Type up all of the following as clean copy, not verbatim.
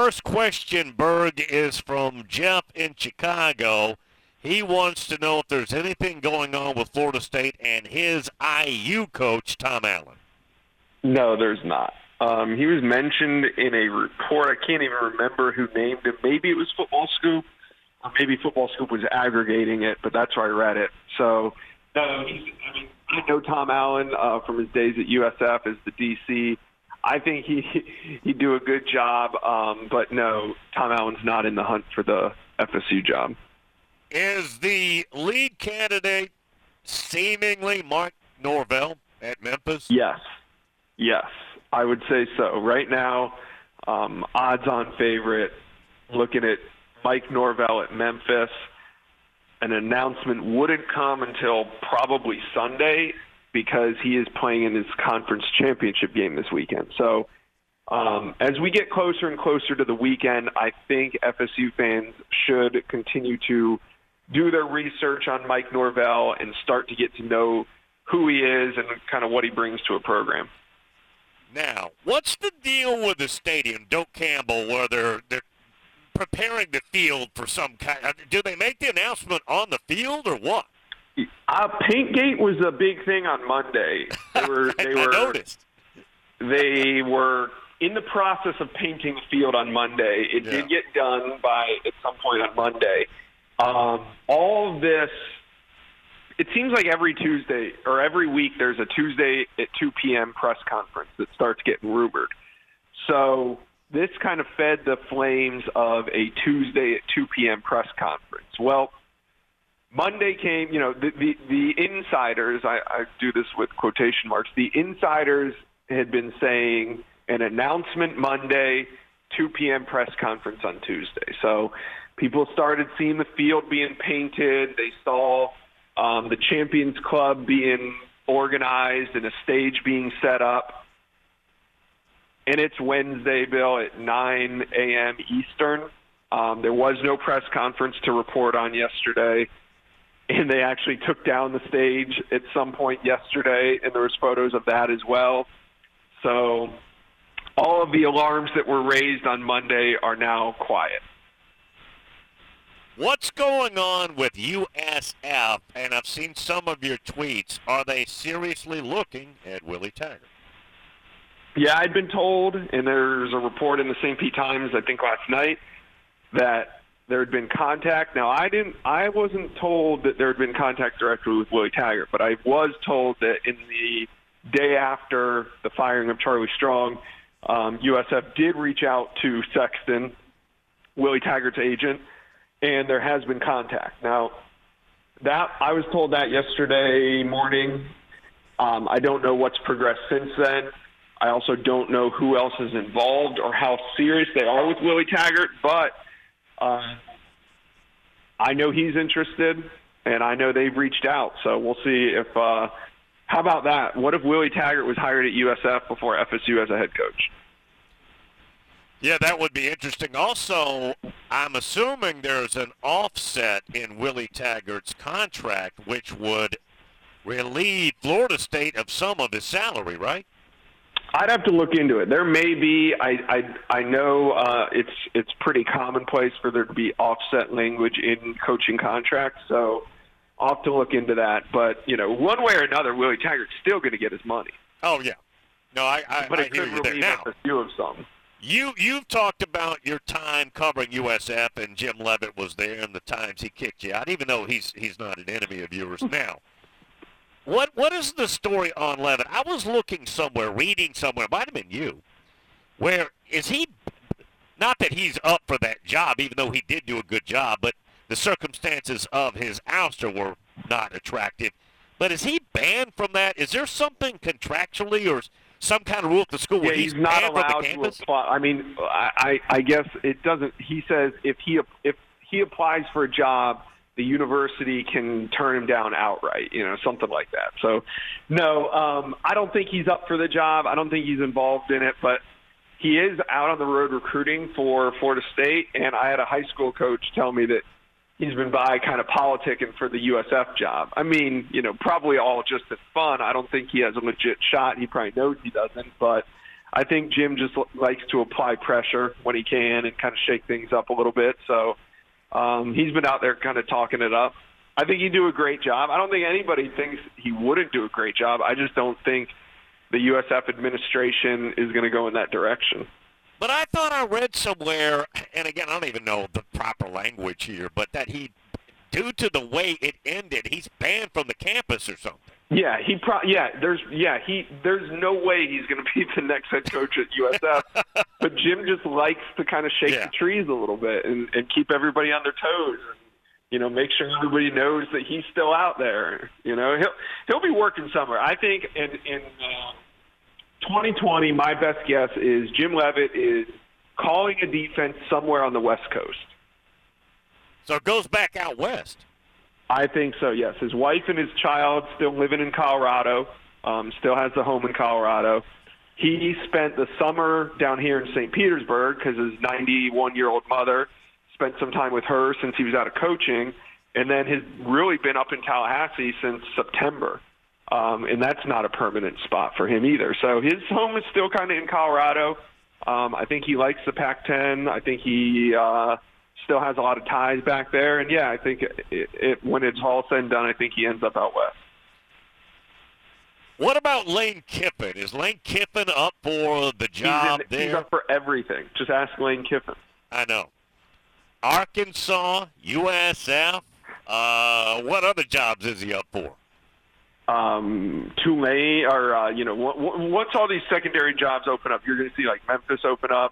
first question, Berg, is from Jeff in Chicago. He wants to know if there's anything going on with Florida State and his IU coach, Tom Allen. No, there's not. He was mentioned in a report. I can't even remember who named him. Maybe it was Football Scoop, or maybe Football Scoop was aggregating it, but that's where I read it. So, no, I know Tom Allen from his days at USF as the DC. I think he'd do a good job, but no, Tom Allen's not in the hunt for the FSU job. Is the lead candidate seemingly Mike Norvell at Memphis? Yes, I would say so. Right now, odds-on favorite, looking at Mike Norvell at Memphis. An announcement wouldn't come until probably Sunday because he is playing in his conference championship game this weekend. So as we get closer and closer to the weekend, I think FSU fans should continue to do their research on Mike Norvell and start to get to know who he is and kind of what he brings to a program. Now, what's the deal with the stadium, Doak Campbell, where they're preparing the field for some kind? Do they make the announcement on the field or what? Paintgate was a big thing on Monday. I noticed. They were in the process of painting the field on Monday. It did get done at some point on Monday. All of this, it seems like every Tuesday or every week there's a Tuesday at 2 p.m. press conference that starts getting rumored. So this kind of fed the flames of a Tuesday at 2 p.m. press conference. Well, Monday came, the insiders, I do this with quotation marks, the insiders had been saying an announcement Monday, 2 p.m. press conference on Tuesday. So people started seeing the field being painted. They saw the Champions Club being organized and a stage being set up. And it's Wednesday, Bill, at 9 a.m. Eastern. There was no press conference to report on yesterday. And they actually took down the stage at some point yesterday, and there was photos of that as well. So all of the alarms that were raised on Monday are now quiet. What's going on with USF? And I've seen some of your tweets. Are they seriously looking at Willie Taggart? Yeah, I'd been told, and there's a report in the St. Pete Times, I think last night, that there had been contact. Now, I wasn't told that there had been contact directly with Willie Taggart, but I was told that in the day after the firing of Charlie Strong, USF did reach out to Sexton, Willie Taggart's agent, and there has been contact. Now, I was told that yesterday morning. I don't know what's progressed since then. I also don't know who else is involved or how serious they are with Willie Taggart, but I know he's interested, and I know they've reached out. So we'll see if how about that? What if Willie Taggart was hired at USF before FSU as a head coach? Yeah, that would be interesting. Also, I'm assuming there's an offset in Willie Taggart's contract, which would relieve Florida State of some of his salary, right? I'd have to look into it. There may be. I know it's pretty commonplace for there to be offset language in coaching contracts, so I'll have to look into that. But one way or another, Willie Taggart's still going to get his money. Oh yeah, no, I hear you there. Now, a few of some. You've talked about your time covering USF, and Jim Leavitt was there, and the times he kicked you out, even though he's not an enemy of yours now. What is the story on Leavitt? I was looking somewhere, reading somewhere, it might have been you, where is he, not that he's up for that job, even though he did do a good job, but the circumstances of his ouster were not attractive. But is he banned from that? Is there something contractually or some kind of rule at the school where he's not banned allowed from the campus? to apply. I mean, I guess it doesn't. He says if he applies for a job, the university can turn him down outright, something like that. So, no, I don't think he's up for the job. I don't think he's involved in it, but he is out on the road recruiting for Florida State, and I had a high school coach tell me that he's been by kind of politicking for the USF job. I mean, probably all just as fun. I don't think he has a legit shot. He probably knows he doesn't, but I think Jim just likes to apply pressure when he can and kind of shake things up a little bit. So he's been out there kind of talking it up. I think he'd do a great job. I don't think anybody thinks he wouldn't do a great job. I just don't think the USF administration is going to go in that direction. But I thought I read somewhere, and again, I don't even know the proper language here, but that due to the way it ended, he's banned from the campus or something. Yeah, there's no way he's going to be the next head coach at USF. But Jim just likes to kind of shake the trees a little bit and keep everybody on their toes. Make sure everybody knows that he's still out there. He'll be working somewhere. I think in 2020, my best guess is Jim Leavitt is calling a defense somewhere on the West Coast. So it goes back out west. I think so, yes. His wife and his child still living in Colorado, still has the home in Colorado. He spent the summer down here in St. Petersburg because his 91-year-old mother spent some time with her since he was out of coaching, and then has really been up in Tallahassee since September. And that's not a permanent spot for him either. So his home is still kind of in Colorado. I think he likes the Pac-10. I think he still has a lot of ties back there. And, I think when it's all said and done, I think he ends up out west. What about Lane Kiffin? Is Lane Kiffin up for the job there? He's up for everything. Just ask Lane Kiffin. I know. Arkansas, USF, what other jobs is he up for? Tulane, or, once all these secondary jobs open up, you're going to see, like, Memphis open up.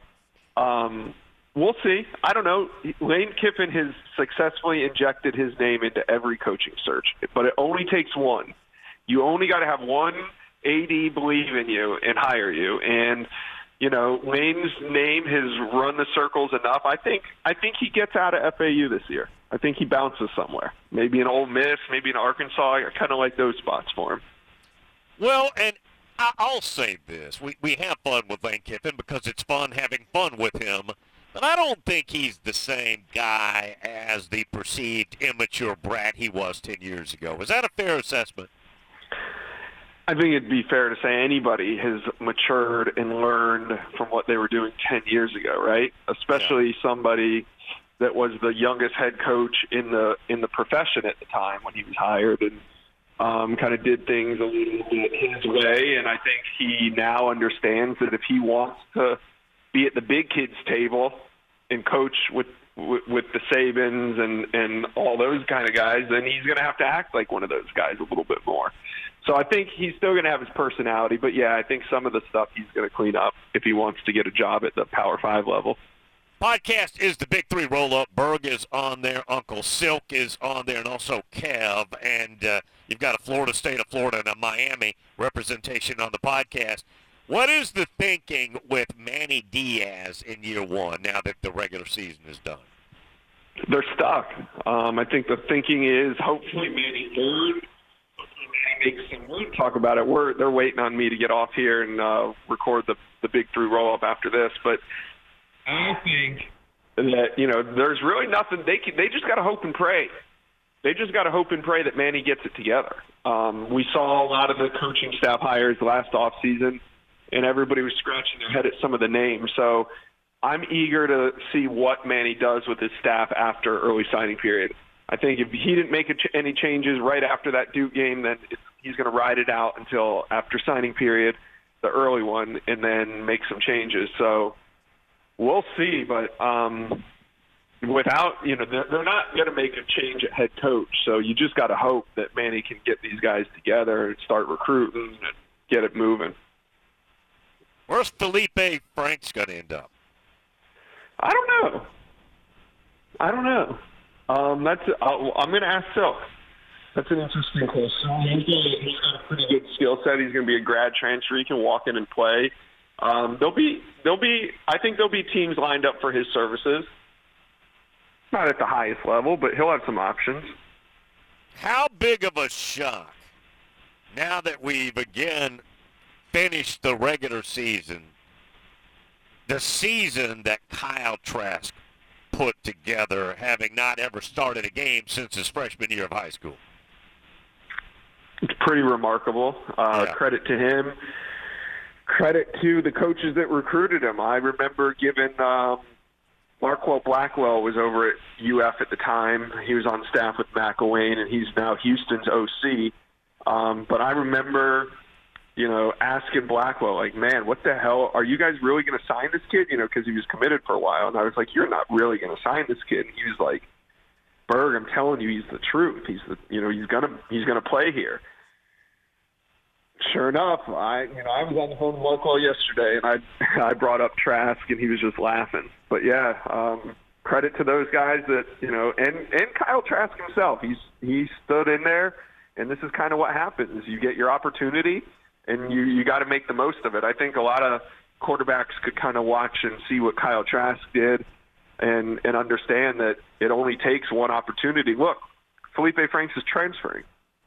We'll see. I don't know. Lane Kiffin has successfully injected his name into every coaching search, but it only takes one. You only got to have one AD believe in you and hire you. And, Lane's name has run the circles enough. I think he gets out of FAU this year. I think he bounces somewhere. Maybe in Ole Miss, maybe in Arkansas. I kind of like those spots for him. Well, and I'll say this. We have fun with Lane Kiffin because it's fun having fun with him. But I don't think he's the same guy as the perceived immature brat he was 10 years ago. Is that a fair assessment? I think it'd be fair to say anybody has matured and learned from what they were doing 10 years ago, right? Especially somebody that was the youngest head coach in the profession at the time when he was hired, and kind of did things a little bit his way. And I think he now understands that if he wants to be at the big kids table and coach with the Sabins and all those kind of guys, then he's going to have to act like one of those guys a little bit more. So I think he's still going to have his personality, but I think some of the stuff he's going to clean up if he wants to get a job at the Power 5 level. Podcast is the Big Three Roll-Up. Berg is on there. Uncle Silk is on there, and also Kev. And you've got a Florida State of Florida and a Miami representation on the podcast. What is the thinking with Manny Diaz in year one now that the regular season is done? They're stuck. I think the thinking is hopefully Manny learns. We'll talk about it. They're waiting on me to get off here and record the Big Three Roll-Up after this. But I think that, there's really nothing. They just got to hope and pray. They just got to hope and pray that Manny gets it together. We saw a lot of the coaching staff hires last offseason, and everybody was scratching their head at some of the names. So I'm eager to see what Manny does with his staff after early signing period. I think if he didn't make any changes right after that Duke game, then he's going to ride it out until after signing period, the early one, and then make some changes. So we'll see. But without, they're not going to make a change at head coach. So you just got to hope that Manny can get these guys together and start recruiting and get it moving. Where's Felipe Franks going to end up? I don't know. I'm going to ask Silk. That's an interesting question. He's got a pretty good skill set. He's going to be a grad transfer. He can walk in and play. I think there'll be teams lined up for his services. Not at the highest level, but he'll have some options. How big of a shock, now that we've again finished the regular season, the season that Kyle Trask put together, having not ever started a game since his freshman year of high school? It's pretty remarkable. Credit to him. credit to the coaches that recruited him. I remember giving Marquel Blackwell was over at UF at the time. He was on staff with McElwain, and he's now Houston's OC. But I remember, asking Blackwell, like, man, what the hell? Are you guys really going to sign this kid? Because he was committed for a while. And I was like, you're not really going to sign this kid. And he was like, Berg, I'm telling you, he's the truth. He's he's gonna play here. Sure enough, I was on the phone with Marquel yesterday, and I brought up Trask, and he was just laughing. But yeah, credit to those guys that and Kyle Trask himself. He stood in there, and this is kind of what happens. You get your opportunity, and you got to make the most of it. I think a lot of quarterbacks could kind of watch and see what Kyle Trask did, and understand that it only takes one opportunity. Look, Felipe Franks is transferring.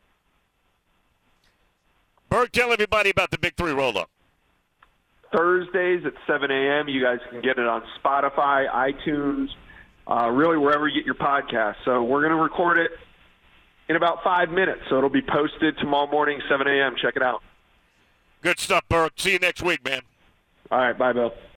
Berg, tell everybody about the Big 3 roll-up. Thursdays at 7 a.m. You guys can get it on Spotify, iTunes, really wherever you get your podcast. So we're going to record it in about 5 minutes. So it'll be posted tomorrow morning, 7 a.m. Check it out. Good stuff, Berg. See you next week, man. All right. Bye, Bill.